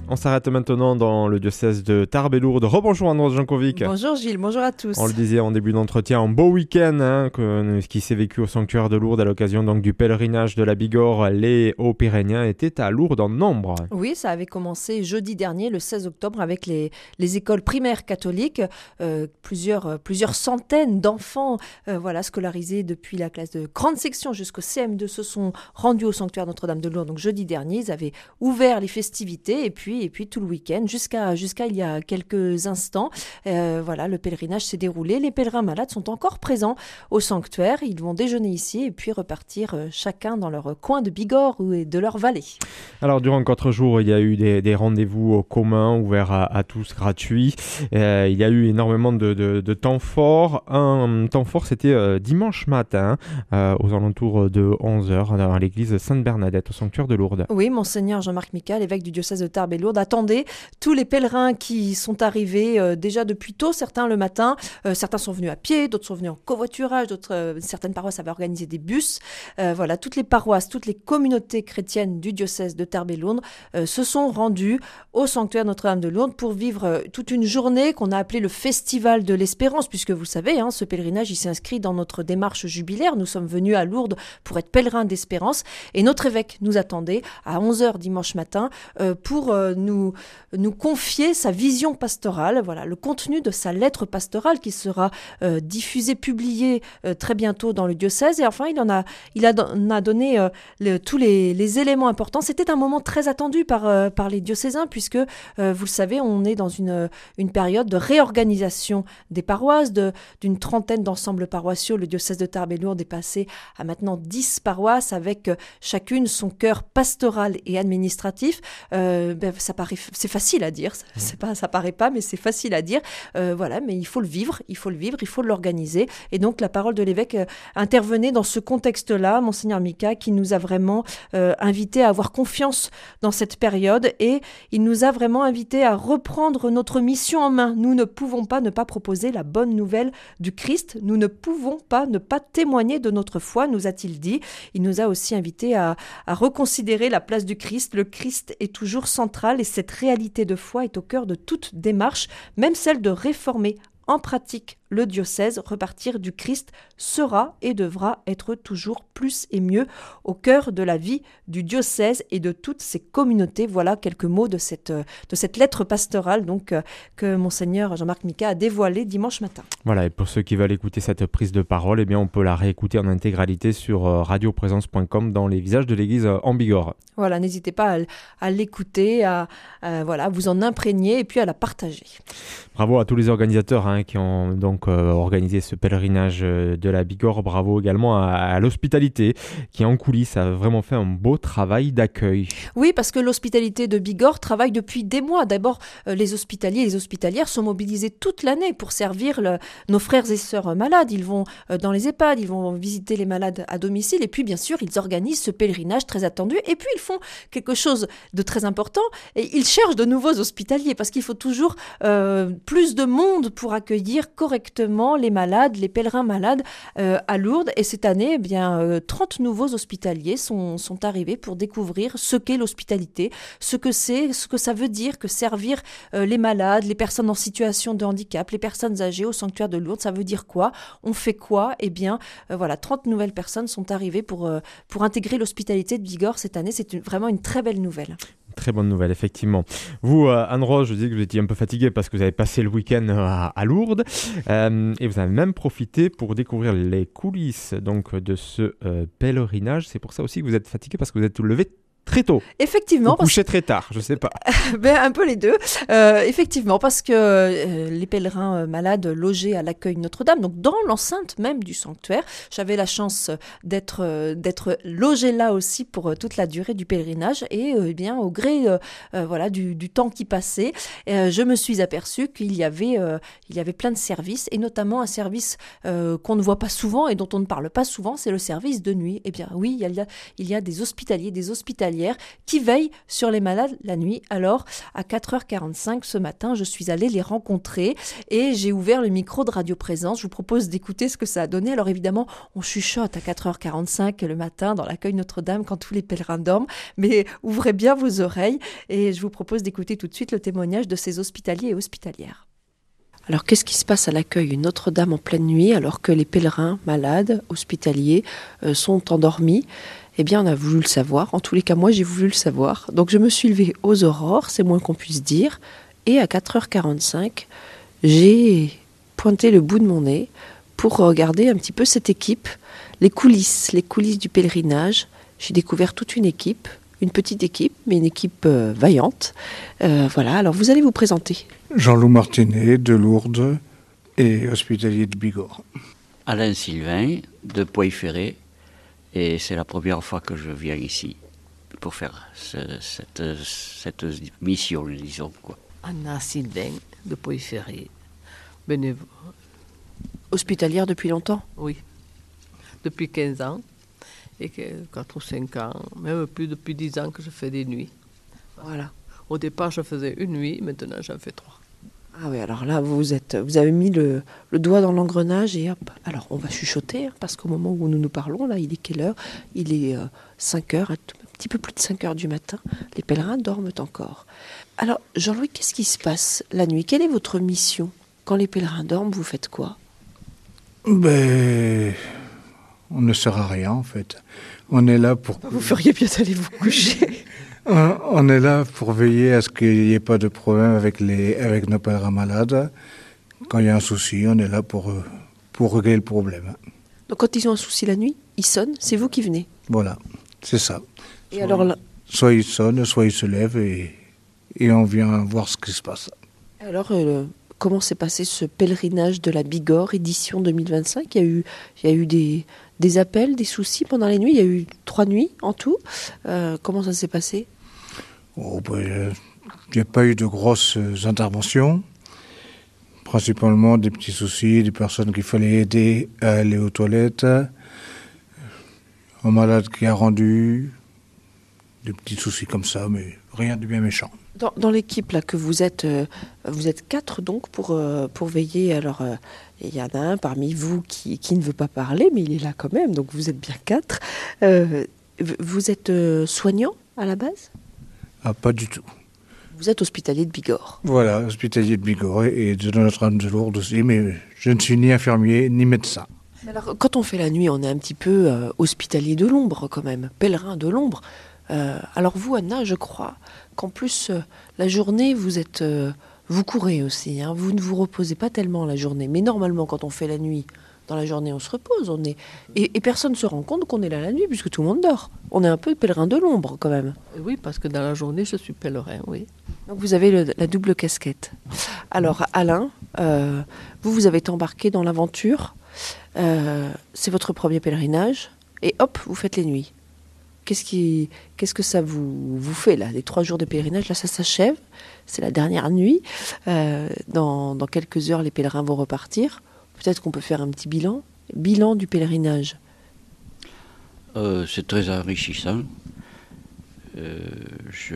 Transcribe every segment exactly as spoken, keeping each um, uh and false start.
On s'arrête maintenant dans le diocèse de Tarbes et Lourdes. Rebonjour Andros Jankovic. Bonjour Gilles, bonjour à tous. On le disait en début d'entretien, un beau week-end hein, que, qui s'est vécu au sanctuaire de Lourdes à l'occasion donc du pèlerinage de la Bigorre. Les Hauts-Pyrénéens étaient à Lourdes en nombre. Oui, ça avait commencé jeudi dernier, le seize octobre, avec les, les écoles primaires catholiques. Euh, plusieurs, plusieurs centaines d'enfants euh, voilà, scolarisés depuis la classe de grande section jusqu'au C M deux se sont rendus au sanctuaire Notre-Dame de Lourdes. Donc jeudi dernier, ils avaient ouvert les festivités et puis, et puis tout le week-end jusqu'à, jusqu'à il y a quelques instants. Euh, voilà, le pèlerinage s'est déroulé. Les pèlerins malades sont encore présents au sanctuaire. Ils vont déjeuner ici et puis repartir euh, chacun dans leur coin de Bigorre ou de leur vallée. Alors durant quatre jours, il y a eu des, des rendez-vous communs ouverts à, à tous, gratuits. Euh, il y a eu énormément de, de, de temps forts. Un temps fort, c'était euh, dimanche matin, euh, aux alentours de onze heures, dans l'église Sainte-Bernadette, au sanctuaire de Lourdes. Oui, Monseigneur Jean-Marc Miccal, évêque du diocèse de Tarbes et Lourdes, attendez tous les pèlerins qui sont arrivés euh, déjà depuis tôt, certains le matin, euh, certains sont venus à pied, d'autres sont venus en covoiturage, d'autres, euh, certaines paroisses avaient organisé des bus. Euh, voilà, toutes les paroisses, toutes les communautés chrétiennes du diocèse de Tarbes et Lourdes euh, se sont rendues au sanctuaire Notre-Dame de Lourdes pour vivre euh, toute une journée qu'on a appelée le Festival de l'Espérance, puisque vous savez, hein, ce pèlerinage il s'inscrit dans notre démarche jubilaire. Nous sommes venus à Lourdes pour être pèlerins d'espérance et notre évêque nous attendait à onze heures dimanche matin euh, pour euh, nous, nous confier sa vision pastorale, voilà, le contenu de sa lettre pastorale qui sera euh, diffusée, publiée euh, très bientôt dans le diocèse. Et enfin, il en a, il a, on a donné euh, le, tous les, les éléments importants. C'était un moment très attendu par, euh, par les diocésains puisque, euh, vous le savez, on est dans une, une période de réorganisation des paroisses, de, d'une trentaine d'ensembles paroissiaux. Le diocèse de Tarbes et Lourdes est passé à maintenant dix paroisses avec euh, chacune son cœur pastoral et administratif. Euh, ben, ça paraît, c'est facile à dire, c'est pas, ça paraît pas, mais c'est facile à dire. Euh, voilà, mais il faut le vivre, il faut le vivre, il faut l'organiser. Et donc la parole de l'évêque euh, intervenait dans ce contexte-là, Monseigneur Miccal, qui nous a vraiment euh, invités à avoir confiance dans cette période et il nous a vraiment invités à reprendre notre mission en main. Nous ne pouvons pas ne pas proposer la bonne nouvelle du Christ. Nous ne pouvons pas ne pas témoigner de notre foi, nous a-t-il dit. Il nous a aussi invités à, à reconsidérer la place du Christ. Le Christ est toujours central et cette réalité de foi est au cœur de toute démarche, même celle de réformer en pratique le diocèse. Repartir du Christ sera et devra être toujours plus et mieux au cœur de la vie du diocèse et de toutes ses communautés. Voilà quelques mots de cette, de cette lettre pastorale donc, que Monseigneur Jean-Marc Miccal a dévoilée dimanche matin. Voilà, et pour ceux qui veulent écouter cette prise de parole, eh bien, on peut la réécouter en intégralité sur radio présence point com dans les visages de l'église en Bigorre. Voilà, n'hésitez pas à, à l'écouter, à, à voilà, vous en imprégner et puis à la partager. Bravo à tous les organisateurs hein, qui ont donc euh, organisé ce pèlerinage de la Bigorre. Bravo également à, à l'hospitalité qui en coulisses a vraiment fait un beau travail d'accueil. Oui, parce que l'hospitalité de Bigorre travaille depuis des mois. D'abord, euh, les hospitaliers et les hospitalières sont mobilisés toute l'année pour servir le, nos frères et sœurs malades. Ils vont euh, dans les EHPAD, ils vont visiter les malades à domicile et puis bien sûr, ils organisent ce pèlerinage très attendu et puis ils font quelque chose de très important et ils cherchent de nouveaux hospitaliers parce qu'il faut toujours euh, plus de monde pour accueillir correctement les malades, les pèlerins malades euh, à Lourdes. Et cette année, eh bien, euh, trente nouveaux hospitaliers sont, sont arrivés pour découvrir ce qu'est l'hospitalité, ce que c'est, ce que ça veut dire que servir euh, les malades, les personnes en situation de handicap, les personnes âgées au sanctuaire de Lourdes. Ça veut dire quoi? On fait quoi? Eh bien, euh, voilà, trente nouvelles personnes sont arrivées pour, euh, pour intégrer l'hospitalité de Bigorre cette année. C'est une, vraiment une très belle nouvelle. Très bonne nouvelle, effectivement. Vous, euh, Anne-Rose, je dis que vous étiez un peu fatiguée parce que vous avez passé le week-end à, à Lourdes euh, et vous avez même profité pour découvrir les coulisses donc, de ce euh, pèlerinage. C'est pour ça aussi que vous êtes fatiguée parce que vous êtes levé très tôt. Effectivement. Ou couché très tard, je sais pas. ben, un peu les deux. Euh, effectivement, parce que euh, les pèlerins euh, malades logés à l'accueil Notre-Dame, donc dans l'enceinte même du sanctuaire, j'avais la chance d'être, euh, d'être logée là aussi pour euh, toute la durée du pèlerinage et euh, eh bien au gré euh, euh, voilà, du, du temps qui passait, euh, je me suis aperçue qu'il y avait, euh, il y avait plein de services et notamment un service euh, qu'on ne voit pas souvent et dont on ne parle pas souvent, c'est le service de nuit. Eh bien oui, il y a, il y a des hospitaliers, des hospitalières hospitalières qui veillent sur les malades la nuit. Alors, à quatre heures quarante-cinq ce matin, je suis allée les rencontrer et j'ai ouvert le micro de Radio Présence. Je vous propose d'écouter ce que ça a donné. Alors évidemment, on chuchote à quatre heures quarante-cinq le matin dans l'accueil Notre-Dame quand tous les pèlerins dorment, mais ouvrez bien vos oreilles et je vous propose d'écouter tout de suite le témoignage de ces hospitaliers et hospitalières. Alors, qu'est-ce qui se passe à l'accueil Notre-Dame en pleine nuit alors que les pèlerins malades, hospitaliers, euh, sont endormis? Eh bien, on a voulu le savoir. En tous les cas, moi, j'ai voulu le savoir. Donc, je me suis levée aux aurores, c'est moins qu'on puisse dire. Et à quatre heures quarante-cinq, j'ai pointé le bout de mon nez pour regarder un petit peu cette équipe, les coulisses, les coulisses du pèlerinage. J'ai découvert toute une équipe, une petite équipe, mais une équipe euh, vaillante. Euh, voilà, alors vous allez vous présenter. Jean-Loup Martinet de Lourdes et hospitalier de Bigorre. Alain Sylvain de Poix-Ferré, et c'est la première fois que je viens ici pour faire ce, cette, cette mission, disons, quoi. Anna Sylvain de Poix-Ferré, bénévole. Hospitalière depuis longtemps? Oui, depuis quinze ans, et quatre ou cinq ans, même plus depuis dix ans que je fais des nuits. Voilà. Au départ, je faisais une nuit, maintenant j'en fais trois. Ah oui, alors là, vous, êtes, vous avez mis le, le doigt dans l'engrenage et hop. Alors, on va chuchoter, hein, parce qu'au moment où nous nous parlons, là, il est quelle heure? Il est euh, cinq heures, un, tout, un petit peu plus de cinq heures du matin. Les pèlerins dorment encore. Alors, Jean-Louis, qu'est-ce qui se passe la nuit? Quelle est votre mission? Quand les pèlerins dorment, vous faites quoi? Ben, on ne sert à rien, en fait. On est là pour... Vous feriez bien d'aller vous coucher. On est là pour veiller à ce qu'il n'y ait pas de problème avec, les, avec nos pèlerins malades. Quand il y a un souci, on est là pour, pour régler le problème. Donc quand ils ont un souci la nuit, ils sonnent, c'est vous qui venez? Voilà, c'est ça. Et soit, alors là... soit ils sonnent, soit ils se lèvent et, et on vient voir ce qui se passe. Alors, euh, comment s'est passé ce pèlerinage de la Bigorre, édition deux mille vingt-cinq? Il y a eu, il y a eu des, des appels, des soucis pendant les nuits. Il y a eu trois nuits en tout. Euh, comment ça s'est passé? Oh, ben, il n'y a pas eu de grosses interventions. Principalement des petits soucis, des personnes qu'il fallait aider à aller aux toilettes, un malade qui a rendu, des petits soucis comme ça, mais rien de bien méchant. Dans, dans l'équipe là que vous êtes, euh, vous êtes quatre donc pour, euh, pour veiller. Alors, euh, il y en a un parmi vous qui, qui ne veut pas parler, mais il est là quand même, donc vous êtes bien quatre. Euh, vous êtes euh, soignant à la base? Ah, pas du tout. Vous êtes hospitalier de Bigorre. Voilà, hospitalier de Bigorre et de Notre-Dame de Lourdes aussi, mais je ne suis ni infirmier ni médecin. Alors, quand on fait la nuit, on est un petit peu euh, hospitalier de l'ombre quand même, pèlerin de l'ombre. Euh, alors vous, Anna, je crois qu'en plus, euh, la journée, vous êtes, euh, vous courez aussi, hein, vous ne vous reposez pas tellement la journée. Mais normalement, quand on fait la nuit, dans la journée, on se repose. On est... et, et personne ne se rend compte qu'on est là la nuit, puisque tout le monde dort. On est un peu pèlerin de l'ombre, quand même. Oui, parce que dans la journée, je suis pèlerin, oui. Donc vous avez le, la double casquette. Alors, Alain, euh, vous, vous avez été embarqué dans l'aventure. Euh, c'est votre premier pèlerinage. Et hop, vous faites les nuits. Qu'est-ce, qui, qu'est-ce que ça vous, vous fait, là? Les trois jours de pèlerinage, là, ça s'achève. C'est la dernière nuit. Euh, dans, dans quelques heures, les pèlerins vont repartir. Peut-être qu'on peut faire un petit bilan. Bilan du pèlerinage. Euh, c'est très enrichissant. Euh, je...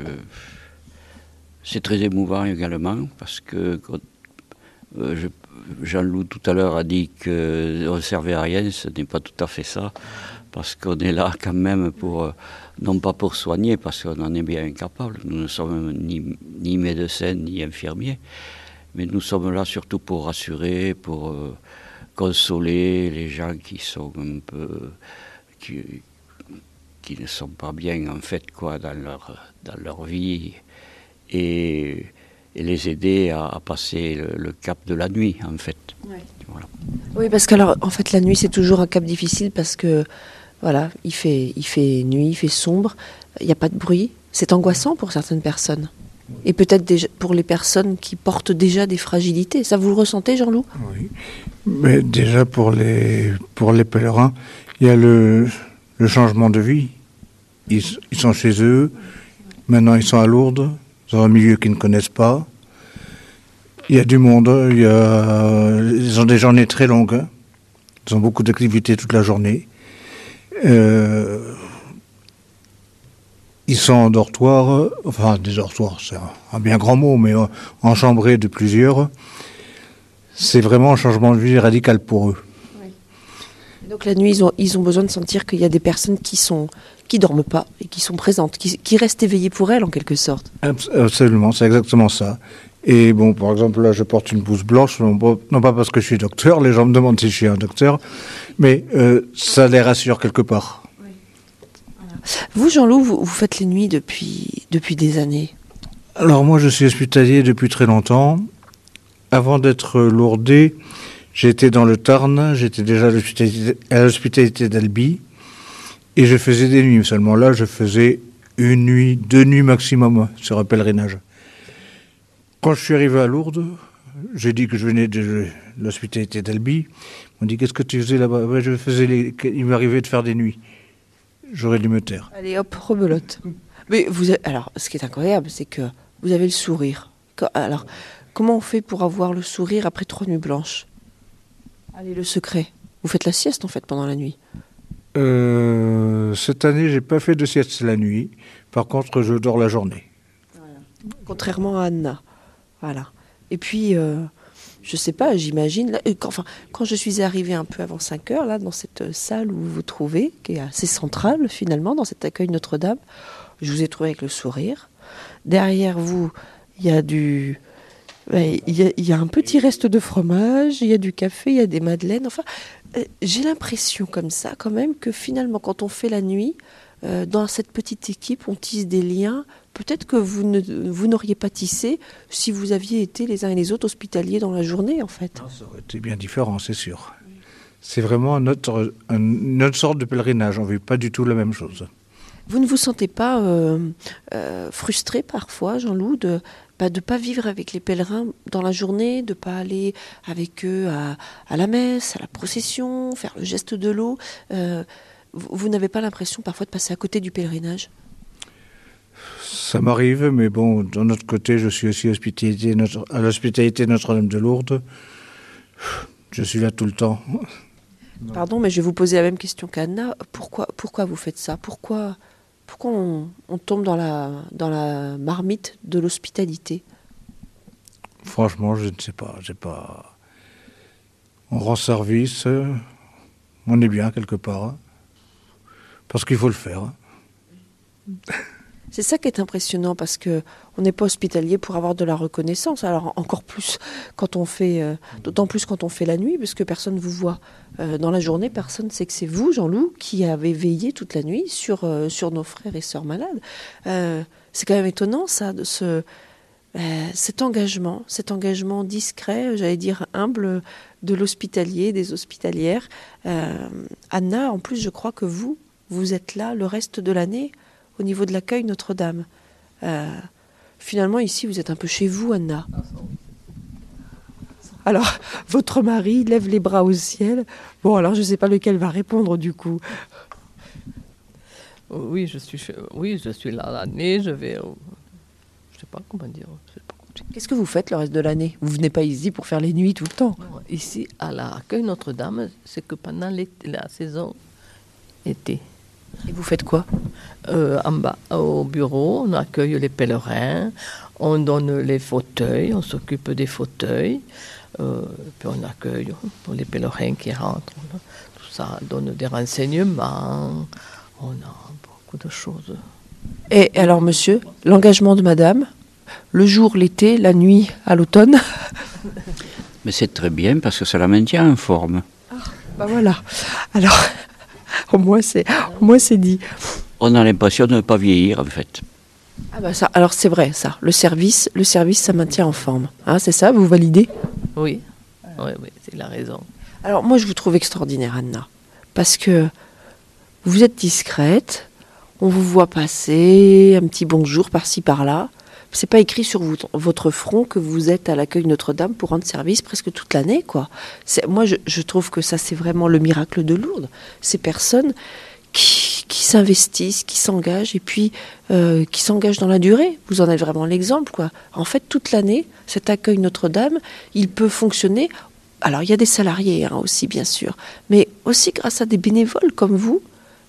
C'est très émouvant également, parce que euh, je... Jean-Loup tout à l'heure a dit qu'on ne servait à rien. Ce n'est pas tout à fait ça, parce qu'on est là quand même pour, non pas pour soigner, parce qu'on en est bien incapable. Nous ne sommes ni, ni médecins ni infirmiers, mais nous sommes là surtout pour rassurer, pour euh, consoler les gens qui sont un peu, qui, qui ne sont pas bien en fait quoi dans leur dans leur vie, et, et les aider à, à passer le, le cap de la nuit en fait. Ouais. Voilà. Oui, parce que alors en fait la nuit c'est toujours un cap difficile parce que voilà il fait il fait nuit, il fait sombre, il n'y a pas de bruit, c'est angoissant pour certaines personnes. Et peut-être déjà pour les personnes qui portent déjà des fragilités. Ça, vous le ressentez, Jean-Loup? Oui. Mais déjà, pour les, pour les pèlerins, il y a le, le changement de vie. Ils, ils sont chez eux. Maintenant, ils sont à Lourdes, dans un milieu qu'ils ne connaissent pas. Il y a du monde. Il y a, ils ont des journées très longues. Hein. Ils ont beaucoup d'activités toute la journée. Euh, ils sont en dortoir, euh, enfin des dortoirs, c'est un, un bien grand mot, mais euh, enchambrés de plusieurs. C'est vraiment un changement de vie radical pour eux. Donc la nuit, ils ont, ils ont besoin de sentir qu'il y a des personnes qui sont qui dorment pas et qui sont présentes, qui, qui restent éveillées pour elles en quelque sorte. Abs- Absolument, c'est exactement ça. Et bon, par exemple, là, je porte une blouse blanche, non pas, non pas parce que je suis docteur, les gens me demandent si je suis un docteur, mais euh, ça les rassure quelque part. Vous, Jean-Loup, vous, vous faites les nuits depuis, depuis des années. Alors moi, je suis hospitalier depuis très longtemps. Avant d'être lourdé, j'étais dans le Tarn, j'étais déjà à l'hospitalité, à l'hospitalité d'Albi, et je faisais des nuits. Seulement là, je faisais une nuit, deux nuits maximum sur un pèlerinage. Quand je suis arrivé à Lourdes, j'ai dit que je venais de l'hospitalité d'Albi. On dit, qu'est-ce que tu faisais là-bas? Ouais, je faisais les... Il m'arrivait de faire des nuits. J'aurais dû me taire. Allez hop, rebelote. Mais vous avez... Alors, ce qui est incroyable, c'est que vous avez le sourire. Co- Alors, comment on fait pour avoir le sourire après trois nuits blanches? Allez, le secret. Vous faites la sieste, en fait, pendant la nuit. Euh, cette année, j'ai pas fait de sieste la nuit. Par contre, je dors la journée. Contrairement à Anna. Voilà. Et puis, euh, je sais pas, j'imagine... là, euh, quand, enfin, quand je suis arrivée un peu avant cinq heures, là, dans cette salle où vous vous trouvez, qui est assez centrale, finalement, dans cet accueil Notre-Dame, je vous ai trouvé avec le sourire. Derrière vous, il y a du... ouais, Il y a, il y a un petit reste de fromage, il y a du café, il y a des madeleines. Enfin, euh, j'ai l'impression comme ça, quand même, que finalement, quand on fait la nuit, euh, dans cette petite équipe, on tisse des liens. Peut-être que vous, ne, vous n'auriez pas tissé si vous aviez été les uns et les autres hospitaliers dans la journée, en fait. Non, ça aurait été bien différent, c'est sûr. C'est vraiment un autre, un- une autre sorte de pèlerinage. On ne vit pas du tout la même chose. Vous ne vous sentez pas euh, euh, frustré parfois, Jean-Loup, de bah, de pas vivre avec les pèlerins dans la journée, de pas aller avec eux à, à la messe, à la procession, faire le geste de l'eau. Euh, vous, vous n'avez pas l'impression parfois de passer à côté du pèlerinage? Ça m'arrive, mais bon, d'un autre côté, je suis aussi hospitalité, notre, à l'hospitalité Notre-Dame de Lourdes. Je suis là tout le temps. Pardon, mais je vais vous poser la même question qu'Anna. Pourquoi, pourquoi vous faites ça? Pourquoi, pourquoi on, on tombe dans la, dans la marmite de l'hospitalité? Franchement, je ne sais pas. J'ai pas... On rend service, euh, on est bien quelque part. hein. Parce qu'il faut le faire. hein. C'est ça qui est impressionnant parce que on n'est pas hospitalier pour avoir de la reconnaissance. Alors encore plus quand on fait, euh, d'autant plus quand on fait la nuit, parce que personne vous voit Euh, dans la journée. Personne ne sait que c'est vous, Jean-Loup, qui avez veillé toute la nuit sur euh, sur nos frères et sœurs malades. Euh, c'est quand même étonnant ça, de ce euh, cet engagement, cet engagement discret, j'allais dire humble, de l'hospitalier, des hospitalières. Euh, Anna, en plus, je crois que vous, vous êtes là le reste de l'année au niveau de l'accueil Notre-Dame. Euh, finalement, ici, vous êtes un peu chez vous, Anna. Alors, votre mari lève les bras au ciel. Bon, alors, je ne sais pas lequel va répondre, du coup. Oui, je suis, chez- oui, je suis là l'année, je vais... au- Je sais pas comment dire. je sais pas comment dire. Qu'est-ce que vous faites le reste de l'année? Vous venez pas ici pour faire les nuits tout le temps. Non, Ici, à l'accueil Notre-Dame, c'est que pendant l'été- la saison été, Et vous faites quoi? euh, en bas, au bureau, on accueille les pèlerins, on donne les fauteuils, on s'occupe des fauteuils, euh, puis on accueille pour les pèlerins qui rentrent. là. Tout ça donne des renseignements, on a beaucoup de choses. Et alors, monsieur, l'engagement de madame, le jour, l'été, la nuit, à l'automne. Mais c'est très bien parce que ça la maintient en forme. Bah voilà. Alors, au moins, c'est, au moins, c'est dit. On a l'impression de ne pas vieillir en fait. Ah bah ça, alors c'est vrai, ça. Le service, le service, ça maintient en forme. Hein, c'est ça, vous validez? Oui, oui, oui, c'est la raison. Alors moi, je vous trouve extraordinaire, Anna, parce que vous êtes discrète, on vous voit passer, un petit bonjour par-ci par-là. C'est pas écrit sur vous- votre front que vous êtes à l'accueil Notre-Dame pour rendre service presque toute l'année, quoi. C'est, moi, je, je trouve que ça, c'est vraiment le miracle de Lourdes. Ces personnes qui, qui s'investissent, qui s'engagent, et puis euh, qui s'engagent dans la durée. Vous en êtes vraiment l'exemple, quoi. En fait, toute l'année, cet accueil Notre-Dame, il peut fonctionner. Alors, il y a des salariés hein, aussi, bien sûr, mais aussi grâce à des bénévoles comme vous,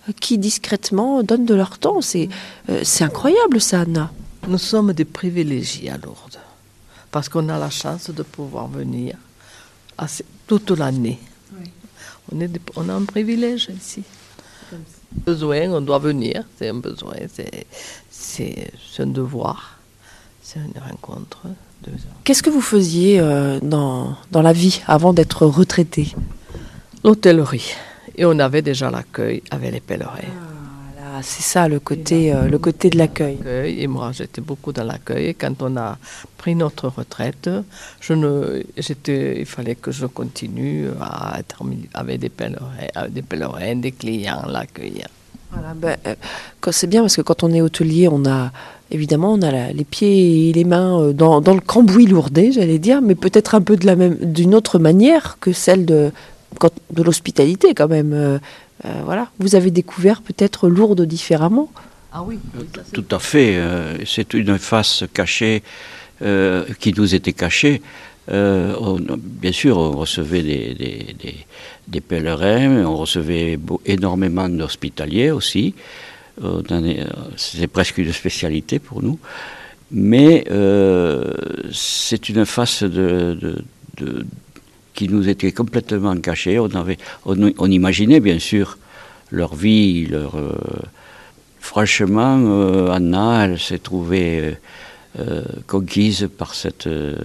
qui discrètement donnent de leur temps. C'est, euh, c'est incroyable ça, Anna. Nous sommes des privilégiés à Lourdes, parce qu'on a la chance de pouvoir venir assez, toute l'année. Oui. On, est des, on a un privilège ici. Besoin, on doit venir, c'est un besoin, c'est, c'est, c'est un devoir, c'est une rencontre. De... Qu'est-ce que vous faisiez euh, dans, dans la vie avant d'être retraité? L'hôtellerie. Et on avait déjà l'accueil avec les pèlerins. Ah, là, c'est ça le côté, euh, le côté de l'accueil. Et moi, j'étais beaucoup dans l'accueil. Et quand on a pris notre retraite, je ne, j'étais, il fallait que je continue à être avec des pèlerins, avec des, pèlerins, des clients, l'accueillir. Voilà, ben, euh, c'est bien parce que quand on est hôtelier, on a évidemment on a la, les pieds et les mains dans, dans le cambouis lourdais, j'allais dire, mais peut-être un peu de la même, d'une autre manière que celle de, de l'hospitalité quand même. Euh, euh, voilà, vous avez découvert peut-être Lourdes différemment. Ah oui, oui ça, tout à fait. Euh, c'est une face cachée euh, qui nous était cachée. Euh, on, bien sûr, on recevait des, des, des, des pèlerins, on recevait beau, énormément d'hospitaliers aussi. Euh, c'est presque une spécialité pour nous. Mais euh, c'est une face de, de, de, qui nous était complètement cachée. On, avait, on, on imaginait bien sûr leur vie, leur... Euh, franchement, euh, Anna, elle s'est trouvée euh, conquise par cette... Euh,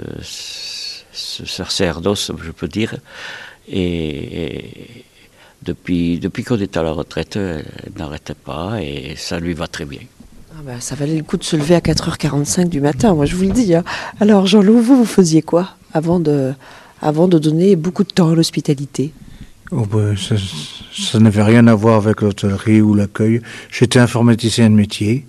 ce sacerdoce, je peux dire, et, et depuis, depuis qu'on est à la retraite, elle n'arrête pas et ça lui va très bien. Ah bah, ça valait le coup de se lever à quatre heures quarante-cinq du matin, moi je vous le dis. Hein. Alors Jean-Loup, vous, vous faisiez quoi avant de, avant de donner beaucoup de temps à l'hospitalité? Oh bah, ça, ça n'avait rien à voir avec l'hôtellerie ou l'accueil. J'étais informaticien de métier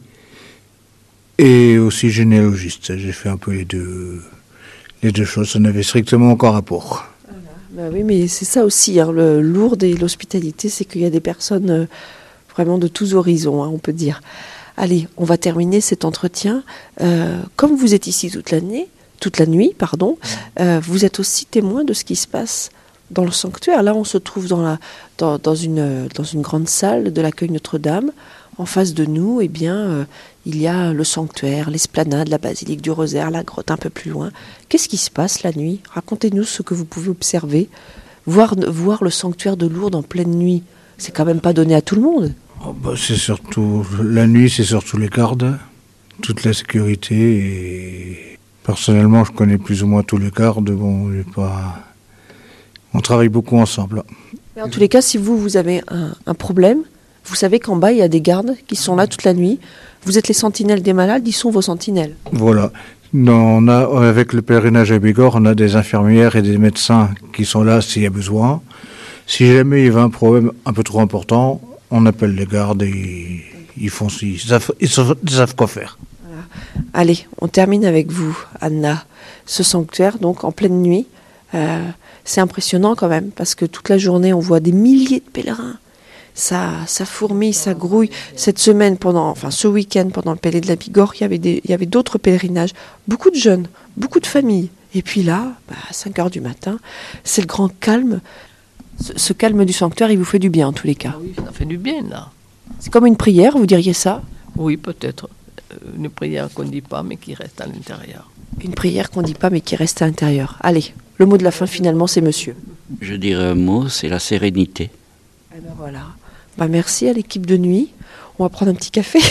et aussi généalogiste. J'ai fait un peu les deux... Les deux choses, ça n'avait strictement aucun rapport. Bah oui, mais c'est ça aussi, hein, le Lourdes et l'hospitalité, c'est qu'il y a des personnes euh, vraiment de tous horizons, hein, on peut dire. Allez, on va terminer cet entretien. Euh, comme vous êtes ici toute l'année, toute la nuit, pardon, euh, vous êtes aussi témoin de ce qui se passe dans le sanctuaire. Là, on se trouve dans, la, dans, dans, une, dans une grande salle de l'accueil Notre-Dame. En face de nous, eh bien, euh, il y a le sanctuaire, l'esplanade, la basilique du Rosaire, la grotte un peu plus loin. Qu'est-ce qui se passe la nuit? Racontez-nous ce que vous pouvez observer. Voir, voir le sanctuaire de Lourdes en pleine nuit, c'est quand même pas donné à tout le monde. Oh bah c'est surtout la nuit, c'est surtout les gardes, toute la sécurité. Et personnellement, je connais plus ou moins tous les gardes. Bon, j'ai pas. On travaille beaucoup ensemble. Mais en tous les cas, si vous vous avez un, un problème. Vous savez qu'en bas, il y a des gardes qui sont là toute la nuit. Vous êtes les sentinelles des malades, ils sont vos sentinelles. Voilà. On a, avec le pèlerinage à Bigorre, on a des infirmières et des médecins qui sont là s'il y a besoin. Si jamais il y a un problème un peu trop important, on appelle les gardes et ils, font, ils, savent, ils savent quoi faire. Voilà. Allez, on termine avec vous, Anna. Ce sanctuaire, donc en pleine nuit, euh, c'est impressionnant quand même, parce que toute la journée, on voit des milliers de pèlerins. Ça, ça fourmille, ça grouille. Cette semaine, pendant, enfin ce week-end, pendant le Pélé de la Bigorre, il y avait des, il y avait d'autres pèlerinages. Beaucoup de jeunes, beaucoup de familles. Et puis là, bah, à cinq heures du matin, c'est le grand calme. Ce, ce calme du sanctuaire, il vous fait du bien en tous les cas. Ah oui, ça fait du bien là. C'est comme une prière, vous diriez ça? Oui, peut-être. Une prière qu'on ne dit pas, mais qui reste à l'intérieur. Une prière qu'on ne dit pas, mais qui reste à l'intérieur. Allez, le mot de la fin, finalement, c'est monsieur. Je dirais un mot, c'est la sérénité. Eh ben voilà. Bah merci à l'équipe de nuit. On va prendre un petit café.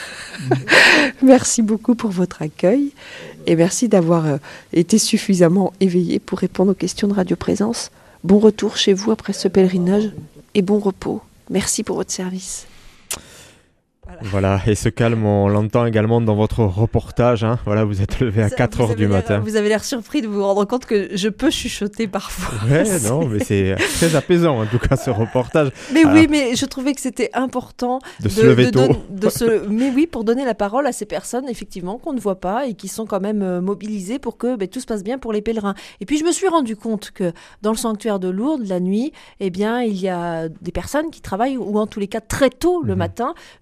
Merci beaucoup pour votre accueil et merci d'avoir euh, été suffisamment éveillé pour répondre aux questions de Radio Présence. Bon retour chez vous après ce pèlerinage et bon repos. Merci pour votre service. Voilà, et ce calme, on l'entend également dans votre reportage. Hein. Voilà, vous êtes levé à quatre heures du matin. Vous avez l'air surpris de vous rendre compte que je peux chuchoter parfois. Ouais, non, mais c'est très apaisant en tout cas ce reportage. Mais Alors, oui, mais je trouvais que c'était important de, de se lever de, tôt. De, de se, mais oui, pour donner la parole à ces personnes effectivement qu'on ne voit pas et qui sont quand même euh, mobilisées pour que ben, tout se passe bien pour les pèlerins. Et puis je me suis rendu compte que dans le sanctuaire de Lourdes, la nuit, eh bien, il y a des personnes qui travaillent ou en tous les cas très tôt le mmh. matin, euh, puisque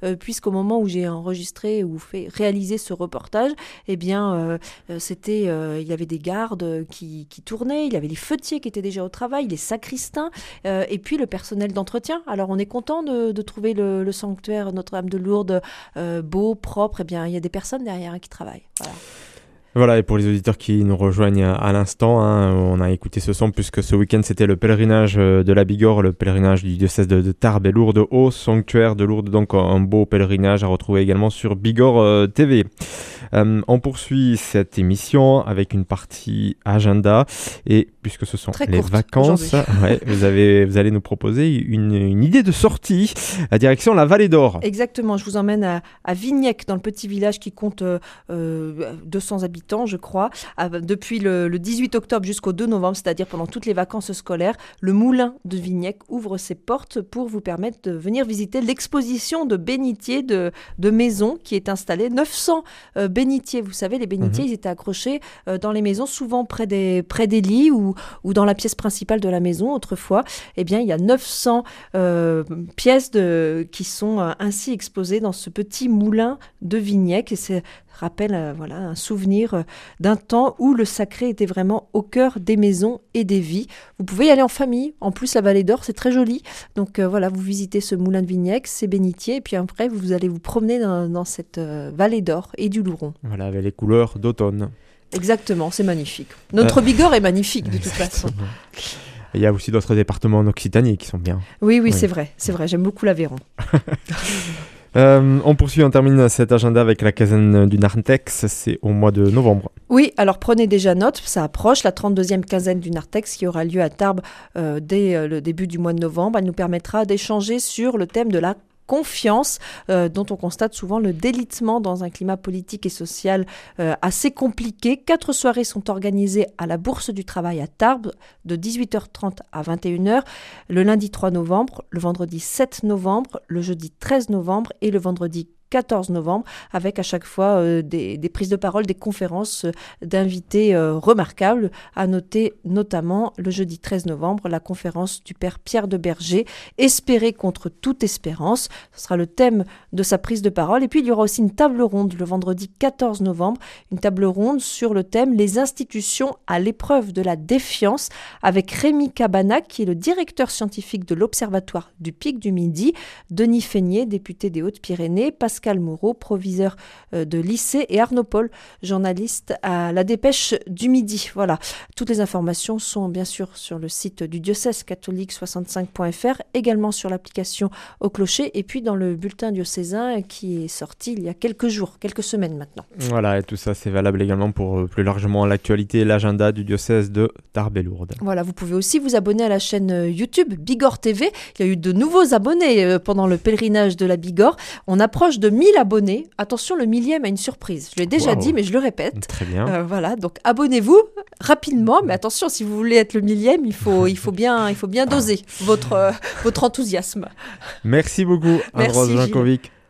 qu'au moment où j'ai enregistré ou fait réaliser ce reportage, eh bien, euh, c'était, euh, il y avait des gardes qui, qui tournaient, il y avait les fêtiers qui étaient déjà au travail, les sacristains, euh, et puis le personnel d'entretien. Alors, on est content de, de trouver le, le sanctuaire Notre-Dame de Lourdes euh, beau, propre. Eh bien, il y a des personnes derrière hein, qui travaillent. Voilà. Voilà, et pour les auditeurs qui nous rejoignent à l'instant, hein, on a écouté ce son puisque ce week-end c'était le pèlerinage de la Bigorre, le pèlerinage du diocèse de, de Tarbes et Lourdes au sanctuaire de Lourdes, donc un beau pèlerinage à retrouver également sur Bigorre euh, T V. Euh, on poursuit cette émission avec une partie agenda et puisque ce sont Très les courte, vacances, ouais, vous, avez, vous allez nous proposer une, une idée de sortie à direction la Vallée d'Or. Exactement, je vous emmène à, à Vignec, dans le petit village qui compte euh, euh, deux cents habitants. Je crois, depuis le, le dix-huit octobre jusqu'au deux novembre, c'est-à-dire pendant toutes les vacances scolaires, le moulin de Vignec ouvre ses portes pour vous permettre de venir visiter l'exposition de bénitiers de, de maisons qui est installée. neuf cents euh, bénitiers, vous savez, les bénitiers, mmh. ils étaient accrochés euh, dans les maisons, souvent près des, près des lits ou, ou dans la pièce principale de la maison autrefois. Eh bien, il y a neuf cents euh, pièces de, qui sont euh, ainsi exposées dans ce petit moulin de Vignec et c'est rappelle euh, voilà, un souvenir euh, d'un temps où le sacré était vraiment au cœur des maisons et des vies. Vous pouvez y aller en famille. En plus, la Vallée d'Or, c'est très joli. Donc euh, voilà, vous visitez ce moulin de Vignec, ces bénitiers, et puis après, vous allez vous promener dans, dans cette euh, Vallée d'Or et du Louron. Voilà, avec les couleurs d'automne. Exactement, c'est magnifique. Notre euh... Bigorre est magnifique de toute façon. Il y a aussi d'autres départements en Occitanie qui sont bien. Oui, oui, oui. c'est vrai. C'est vrai, j'aime beaucoup l'Aveyron. Euh, on poursuit, on termine cet agenda avec la quinzaine du Narthex, c'est au mois de novembre. Oui, alors prenez déjà note, ça approche, la trente-deuxième quinzaine du Narthex qui aura lieu à Tarbes euh, dès euh, le début du mois de novembre. Elle nous permettra d'échanger sur le thème de la confiance, euh, dont on constate souvent le délitement dans un climat politique et social euh, assez compliqué. Quatre soirées sont organisées à la Bourse du Travail à Tarbes, de dix-huit heures trente à vingt et une heures, le lundi trois novembre, le vendredi sept novembre, le jeudi treize novembre et le vendredi quatorze novembre, avec à chaque fois euh, des, des prises de parole, des conférences euh, d'invités euh, remarquables. À noter notamment le jeudi treize novembre, la conférence du père Pierre de Berger, Espérer contre toute espérance. Ce sera le thème de sa prise de parole. Et puis il y aura aussi une table ronde le vendredi quatorze novembre, une table ronde sur le thème Les institutions à l'épreuve de la défiance, avec Rémi Cabanac, qui est le directeur scientifique de l'Observatoire du Pic du Midi, Denis Feignet, député des Hautes-Pyrénées, Pascal Pascal Moreau, proviseur de lycée, et Arnaud Paul, journaliste à La Dépêche du Midi. Voilà, toutes les informations sont bien sûr sur le site du diocèse catholique soixante-cinq point f r, également sur l'application Au Clocher, et puis dans le bulletin diocésain qui est sorti il y a quelques jours, quelques semaines maintenant. Voilà, et tout ça c'est valable également pour plus largement l'actualité et l'agenda du diocèse de Tarbes et Lourdes. Voilà, vous pouvez aussi vous abonner à la chaîne YouTube Bigorre T V. Il y a eu de nouveaux abonnés pendant le pèlerinage de la Bigorre. On approche de mille abonnés. Attention, le millième a une surprise. Je l'ai déjà wow. dit, mais je le répète. Très bien. Euh, voilà, donc abonnez-vous rapidement. Mais attention, si vous voulez être le millième, il faut, il faut bien, il faut bien doser votre, euh, votre enthousiasme. Merci beaucoup, Anne-Rose Jankovic.